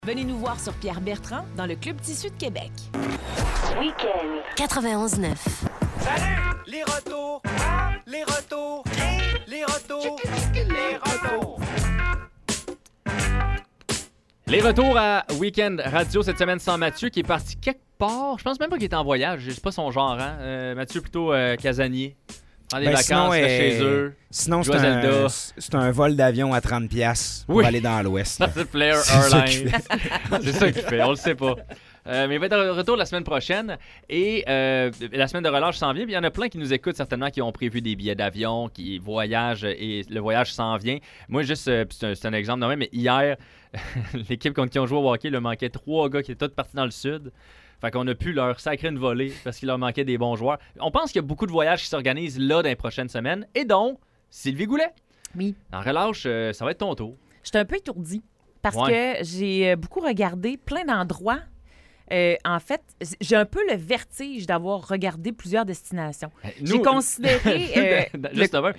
Venez nous voir sur Pierre Bertrand dans le Club Tissu de Québec. Week-end 91.9. Salut! Les retours! Les retours! Les retours! Les retours! Les retours à Week-end Radio cette semaine sans Mathieu qui est parti quelque part. Je pense même pas qu'il est en voyage. C'est pas son genre. Hein? Mathieu plutôt casanier. Prend des vacances chez eux. Sinon, c'est un vol d'avion à 30$ pour aller dans l'Ouest. C'est Flair Airlines. C'est ça qu'il fait. On le sait pas. Mais il va être de retour la semaine prochaine et la semaine de relâche s'en vient. Il y en a plein qui nous écoutent certainement, qui ont prévu des billets d'avion, qui voyagent et le voyage s'en vient. Moi, juste, c'est un exemple de même, mais hier, l'équipe contre qui on jouait au hockey, il leur manquait 3 gars qui étaient tous partis dans le sud. Fait qu'on a pu leur sacrer une volée parce qu'il leur manquait des bons joueurs. On pense qu'il y a beaucoup de voyages qui s'organisent là dans les prochaines semaines. Et donc, Sylvie Goulet. Oui. En relâche, ça va être ton tour. J'étais un peu étourdie parce que j'ai beaucoup regardé plein d'endroits. En fait, j'ai un peu le vertige d'avoir regardé plusieurs destinations. J'ai considéré... Justement,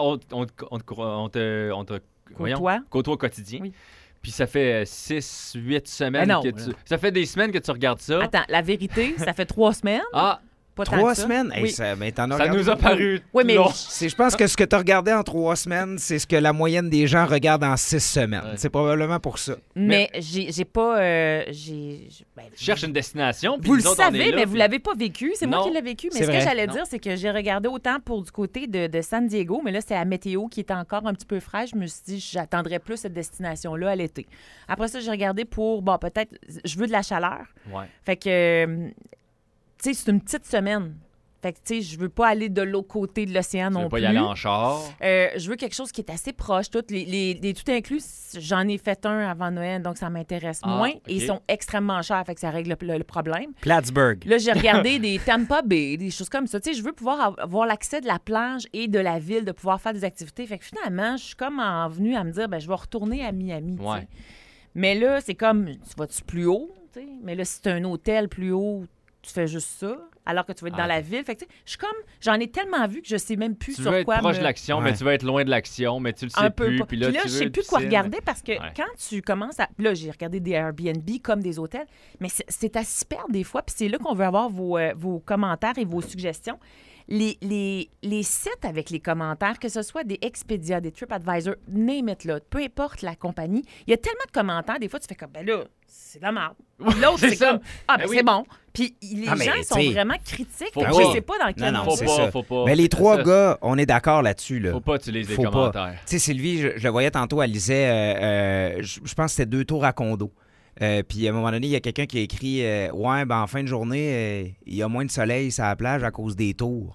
on te côtoie au quotidien. Oui. Puis ça fait 6-8 semaines que tu... Ça fait des semaines que tu regardes ça. Attends, la vérité, ça fait 3 semaines. Ah! Pas 3 semaines? Oui. Ça nous a paru long. Je pense que ce que tu as regardé en 3 semaines, c'est ce que la moyenne des gens regardent en 6 semaines. Ouais. C'est probablement pour ça. Mais j'ai pas... Tu cherches une destination. Vous le savez, mais vous l'avez pas vécu. C'est moi qui l'ai vécu. Mais ce que j'allais dire, c'est que j'ai regardé autant pour du côté de San Diego, mais là, c'est la météo qui était encore un petit peu fraîche. Je me suis dit, j'attendrais plus cette destination-là à l'été. Après ça, j'ai regardé pour... Bon, peut-être... Je veux de la chaleur. Ouais. Fait que... Tu sais, c'est une petite semaine. Fait que, tu sais, je veux pas aller de l'autre côté de l'océan non plus. Tu veux pas y aller en char? Je veux quelque chose qui est assez proche. Les tout inclus, j'en ai fait un avant Noël, donc ça m'intéresse moins. Okay. Et ils sont extrêmement chers, fait que ça règle le problème. Plattsburgh. Là, j'ai regardé des Tampa Bay, des choses comme ça. Tu sais, je veux pouvoir avoir l'accès de la plage et de la ville, de pouvoir faire des activités. Fait que finalement, je suis comme venue à me dire, je vais retourner à Miami. Ouais. Mais là, c'est comme, tu vas-tu plus haut? T'sais? Mais là, si c'est un hôtel plus haut, tu fais juste ça, alors que tu vas être dans la ville. Fait que, je suis comme, j'en ai tellement vu que je sais même plus sur quoi. Tu veux être proche de l'action, mais tu veux être loin de l'action, mais tu le sais un plus. Peu puis là, je sais plus quoi regarder parce que quand tu commences à... Là, j'ai regardé des Airbnb comme des hôtels, mais c'est à s'y perdre des fois, puis c'est là qu'on veut avoir vos commentaires et vos suggestions. Les sites avec les commentaires, que ce soit des Expedia, des TripAdvisor, name it là, peu importe la compagnie, il y a tellement de commentaires, des fois, tu fais comme, là, c'est de la merde. L'autre, c'est comme, c'est bon. Puis les gens sont vraiment critiques. Je sais pas dans quel faut pas. Mais les 3 gars, on est d'accord là-dessus. Là. Faut pas utiliser les commentaires. Tu sais, Sylvie, je le voyais tantôt, elle lisait, je pense que c'était 2 tours à condo. Puis à un moment donné, il y a quelqu'un qui a écrit en fin de journée, il y a moins de soleil sur la plage à cause des tours.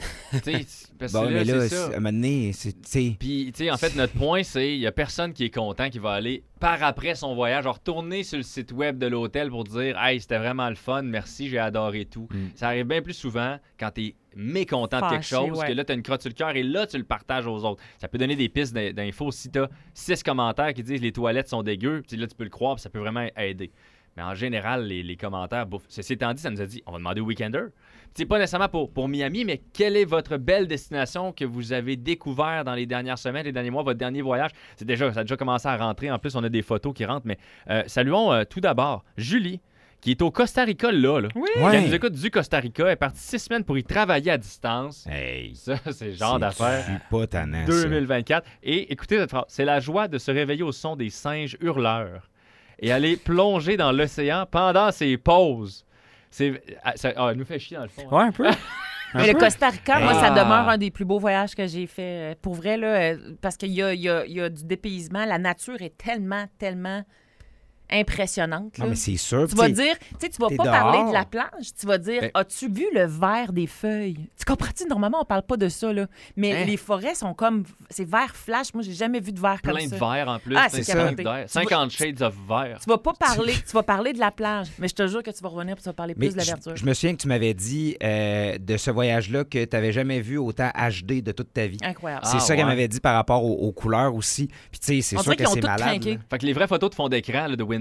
Mais là, à un moment donné, c'est... Puis, tu sais, en fait, notre point, c'est il y a personne qui est content qui va aller par après son voyage, retourner sur le site web de l'hôtel pour dire « Hey, c'était vraiment le fun, merci, j'ai adoré tout. Ça arrive bien plus souvent quand t'es mécontent de quelque chose, que là, t'as une crotte sur le cœur et là, tu le partages aux autres. Ça peut donner des pistes d'infos. Si t'as 6 commentaires qui disent « Les toilettes sont dégueu », là, tu peux le croire, puis ça peut vraiment aider. Mais en général, les commentaires bouffent. Ceci étant dit, ça nous a dit, on va demander au Weekender. C'est pas nécessairement pour Miami, mais quelle est votre belle destination que vous avez découvert dans les dernières semaines, les derniers mois, votre dernier voyage? Ça a déjà commencé à rentrer. En plus, on a des photos qui rentrent. Mais saluons tout d'abord Julie, qui est au Costa Rica là. Oui. Elle nous écoute du Costa Rica. Elle est partie 6 semaines pour y travailler à distance. Hey, ça, c'est le genre d'affaires. Je suis pas tannant, 2024. Et écoutez cette phrase. C'est la joie de se réveiller au son des singes hurleurs et aller plonger dans l'océan pendant ses pauses. Elle nous fait chier dans le fond. Ouais, un peu. Mais le Costa Rica, moi, ça demeure un des plus beaux voyages que j'ai fait. Pour vrai, là, parce qu'il y a du dépaysement. La nature est tellement impressionnante. Là. Non, mais c'est sûr. Tu vas dire, tu vas pas parler de la plage, tu vas dire, as-tu vu le vert des feuilles? Tu comprends-tu? Normalement, on parle pas de ça, là. Mais les forêts sont comme, c'est vert flash. Moi, j'ai jamais vu de vert comme ça. Plein de vert en plus. Ah, c'est ça. 50 shades of vert. Tu vas pas parler, tu vas parler de la plage, mais je te jure que tu vas revenir et tu vas parler plus de la verdure. Je me souviens que tu m'avais dit de ce voyage-là que tu n'avais jamais vu autant HD de toute ta vie. Incroyable. C'est ça qu'elle m'avait dit par rapport aux couleurs aussi. Puis tu sais, c'est sûr que c'est malade. Fait que les vraies photos de fond d'écran là, de Windows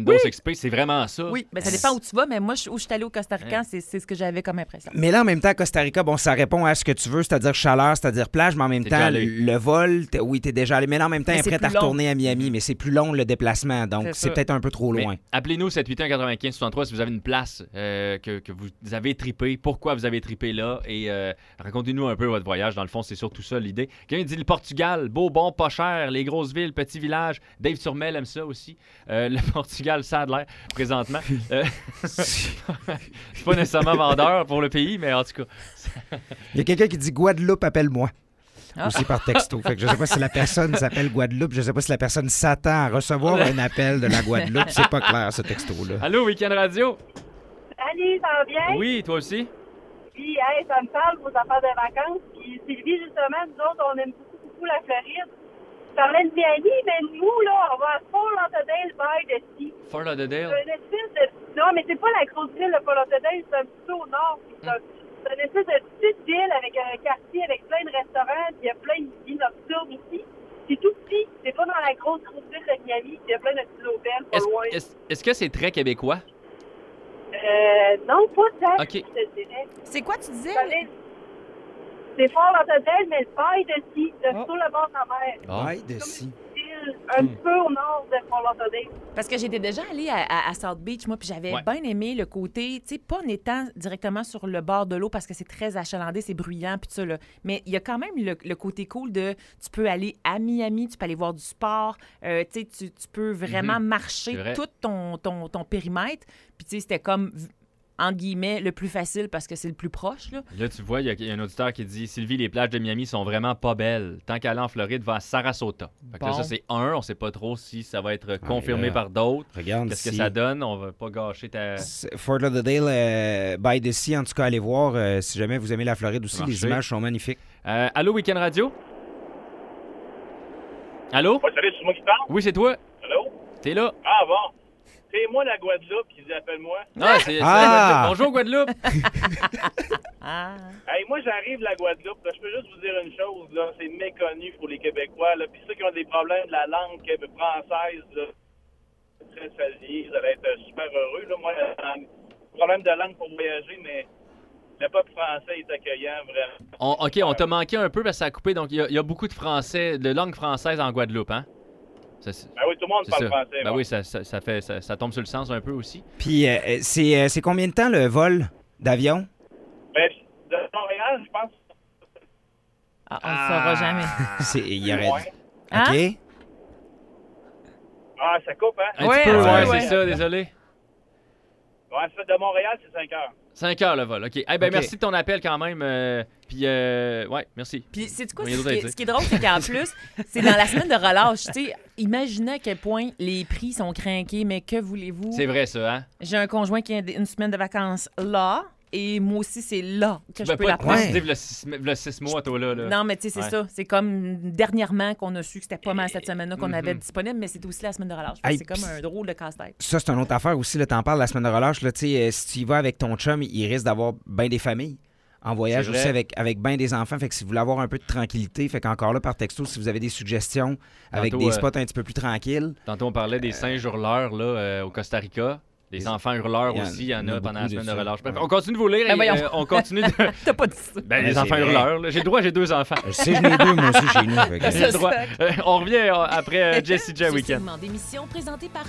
Windows XP. C'est vraiment ça. Oui, mais ça dépend où tu vas, mais moi, où je suis allée au Costa Rica, c'est ce que j'avais comme impression. Mais là, en même temps, Costa Rica, bon, ça répond à ce que tu veux, c'est-à-dire chaleur, c'est-à-dire plage, mais en même temps, le vol, oui, t'es déjà allé. Mais là, en même temps, après, t'as retourné à Miami, mais c'est plus long le déplacement, donc c'est peut-être un peu trop loin. Appelez-nous 781-95-63 si vous avez une place que vous avez trippé, pourquoi vous avez trippé là, et racontez-nous un peu votre voyage. Dans le fond, c'est surtout ça l'idée. Quelqu'un dit le Portugal, beau, bon, pas cher, les grosses villes, petits villages. Dave Turmel aime ça aussi. Le Portugal, ça a de l'air présentement. C'est pas nécessairement vendeur pour le pays, mais en tout cas. Il y a quelqu'un qui dit Guadeloupe, appelle-moi. Aussi par texto. Fait que je sais pas si la personne s'appelle Guadeloupe, je sais pas si la personne s'attend à recevoir un appel de la Guadeloupe. C'est pas clair, ce texto-là. Allô, Week-end Radio? Salut, ça va bien? Oui, toi aussi? Puis, hey, ça me parle vos affaires de vacances. Puis, Sylvie, justement, nous autres, on aime beaucoup la Floride. Tu parlais de Miami, mais nous, là, on va à Fort Lauderdale by the Sea. Fort Lauderdale? C'est une espèce de... Non, mais c'est pas la grosse ville de Fort Lauderdale, c'est un petit peu au nord. C'est une espèce de petite ville avec un quartier avec plein de restaurants, puis il y a plein de villes nocturnes ici. C'est tout petit, c'est pas dans la grosse ville de Miami, il y a plein de petits hôtels, pas loin. Est-ce que c'est très québécois? Non, pas ça, OK. je te dirais. C'est quoi, tu disais? C'est Fort Lauderdale, mais le bail de Sea, sur le bord de la mer. Bail de Sea. Un peu au nord de Fort Lauderdale. Parce que j'étais déjà allée à South Beach, moi, puis j'avais bien aimé le côté, tu sais, pas en étant directement sur le bord de l'eau parce que c'est très achalandé, c'est bruyant, puis tout ça, là. Mais il y a quand même le côté cool de, tu peux aller à Miami, tu peux aller voir du sport, tu sais, tu peux vraiment marcher tout ton périmètre. Puis, tu sais, c'était comme, entre guillemets, le plus facile parce que c'est le plus proche, là. Là, tu vois, il y a un auditeur qui dit « Sylvie, les plages de Miami sont vraiment pas belles. Tant qu'aller en Floride, va à Sarasota. » Fait que là, ça, c'est un. On sait pas trop si ça va être confirmé par d'autres. Regarde, qu'est-ce que ça donne? On va pas gâcher ta... Fort Lauderdale, by the Sea, en tout cas, allez voir. Si jamais vous aimez la Floride aussi, les images sont magnifiques. Allô, Week-end Radio? Allô? Ouais, salut, c'est moi qui parle? Oui, c'est toi. Allô? T'es là? Ah, bon. C'est moi, la Guadeloupe, qui dit « Appelle-moi ». Ah, c'est la Guadeloupe. Bonjour, Guadeloupe. Hey, moi, j'arrive de la Guadeloupe. Là, je peux juste vous dire une chose. Là, c'est méconnu pour les Québécois. Là. Puis ceux qui ont des problèmes de la langue française, là, c'est très familier. Vous allez être super heureux. Là. Moi, problème de langue pour voyager, mais le peuple français est accueillant, vraiment. OK, on t'a manqué un peu parce que ça a coupé. Donc, il y a beaucoup de langue française en Guadeloupe, hein? Ben oui, tout le monde parle français. Ben oui, ça tombe sur le sens un peu aussi. Puis, c'est combien de temps le vol d'avion? Ben, de Montréal, je pense. On ne le saura jamais. Il y aurait... Hein? OK. Ah, ça coupe, hein? Un petit peu, c'est ça, désolé. Ouais, de Montréal, c'est 5 heures. 5 heures le vol, OK. Merci de ton appel quand même. Puis, ouais, merci. Puis, c'est quoi, ce qui est drôle, c'est qu'en plus, c'est dans la semaine de relâche. Tu sais, imaginez à quel point les prix sont crinqués, mais que voulez-vous? C'est vrai, ça, hein? J'ai un conjoint qui a une semaine de vacances là. Et moi aussi, c'est là que je peux la prendre. Tu le 6 mois, toi, là. Non, mais tu sais, c'est ça. C'est comme dernièrement qu'on a su que c'était pas mal cette semaine-là qu'on avait disponible, mais c'est aussi la semaine de relâche. C'est comme un drôle de casse-tête. Ça, c'est une autre affaire aussi. T'en parles la semaine de relâche. Là, si tu y vas avec ton chum, il risque d'avoir bien des familles en voyage aussi avec bien des enfants. Fait que si vous voulez avoir un peu de tranquillité, fait qu'encore là, par texto, si vous avez des suggestions avec des spots un petit peu plus tranquilles. Tantôt, on parlait des singes hurleurs là, au Costa Rica. Les enfants hurleurs aussi, il y en a pendant la semaine de relâche. On continue de vous lire et on continue de... T'as pas dit ça. Les enfants hurleurs. Là. J'ai le droit, j'ai 2 enfants. Je sais, j'en ai 2, moi aussi, chez nous. J'ai le droit. On revient après Jessie J Weekend. D'émission présentée par